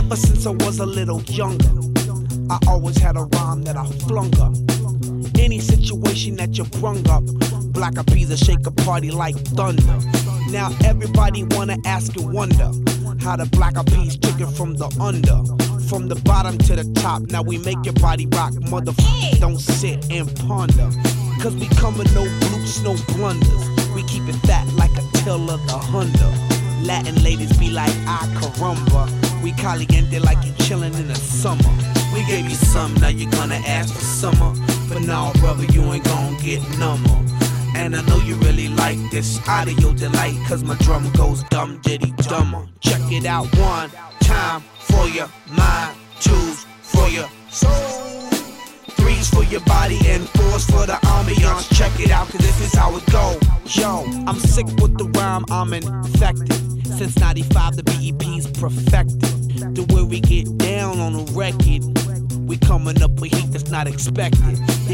Ever since I was a little younger, I always had a rhyme that I flung up. Any situation that you brung up, Black Eyed Peas will shake a party like thunder. Now everybody wanna ask and wonder how the Black Eyed Peas took it from the under. From the bottom to the top, now we make your body rock. Motherfuckers don't sit and ponder. Cause we come with no bloops, no blunders. We keep it fat like a till of the Honda. Latin ladies be like, ah, caramba. We caliente like you chillin' in the summer. We gave you some, now you're gonna ask for summer. But now, brother, you ain't gon' get number. And I know you really like this audio delight, cause my drum goes dumb diddy dumber. Check it out one time for your mind, twos for your soul, threes for your body, and fours for the ambiance. Check it out, cause this is how it go. Yo, I'm sick with the rhyme, I'm infected. Since 95, the BEP's perfected. The way we get down on the record, we coming up with heat that's not expected. You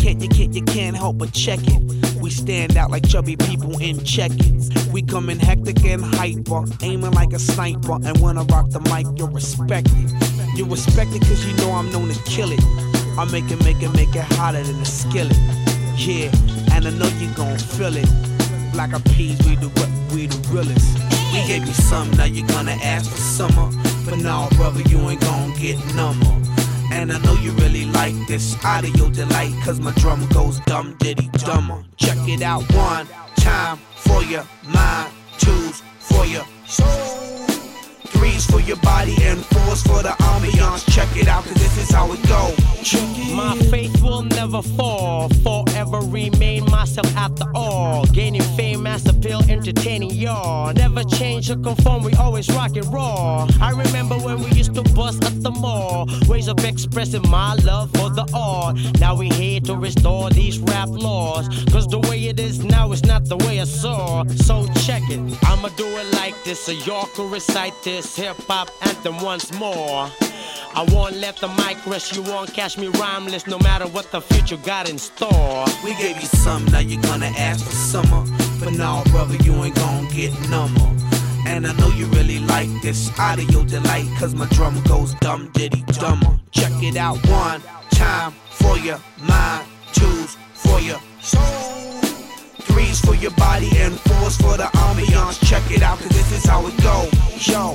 can't help but check it. We stand out like chubby people in check-ins. We coming hectic and hyper, aiming like a sniper. And when I rock the mic, you're respected. You're respected cause you know I'm known to kill it. I make it hotter than a skillet. Yeah, and I know you gon' feel it. Black Eyed Peas, we the realest. We gave you some, now you're gonna ask for summer. But now, brother, you ain't gon' get number. And I know you really like this audio delight, cause my drum goes dumb diddy dumber. Check it out one time for your mind, twos for your soul, threes for your body, and fours for the ambiance. Check it out, cause this is how it go. My faith will never fall, forever remain myself after all. Gaining fame, mass appeal, entertaining y'all. Never change or conform, we always rock it raw. I remember when we used to bust at the mall, ways of expressing my love for the art. Now we here to restore these rap laws, cause the way it is now is not the way I saw. So check it, I'ma do it like this, so y'all can recite this hip-hop anthem once more. I won't let the mic rest, you won't catch me rhymeless, no matter what the future got in store. We gave you some, now you're gonna ask for summer. But now, brother, you ain't gon' get number. And I know you really like this audio delight, cause my drum goes dumb diddy dumber. Check it out one time for your mind, twos for your soul, threes for your body, and fours for the ambiance. Check it out, cause this is how it go. Yo.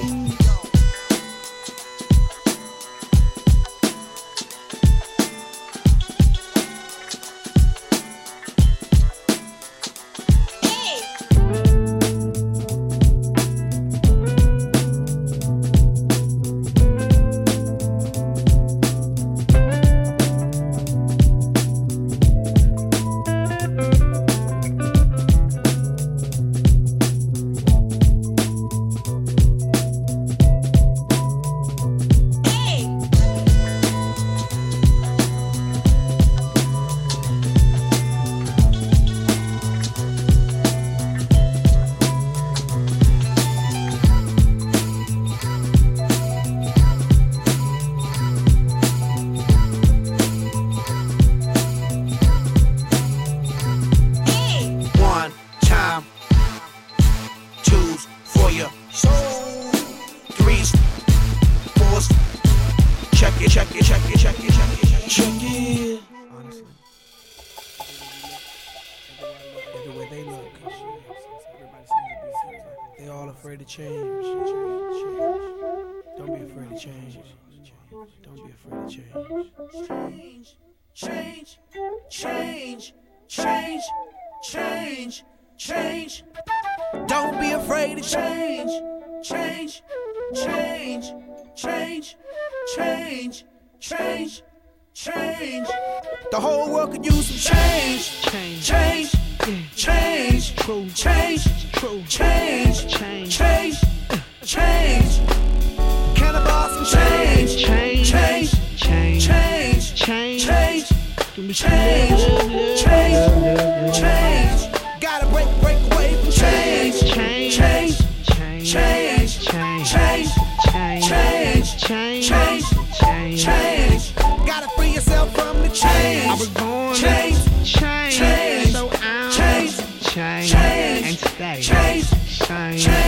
Change. Don't be afraid to change. Don't be afraid to change. Change. Don't be afraid to change. Change. The whole world could use some change. Change. Can I borrow some change? Change. Gotta break away from change. Gotta free yourself from the change. I was born change. So I'm change and steady. Change.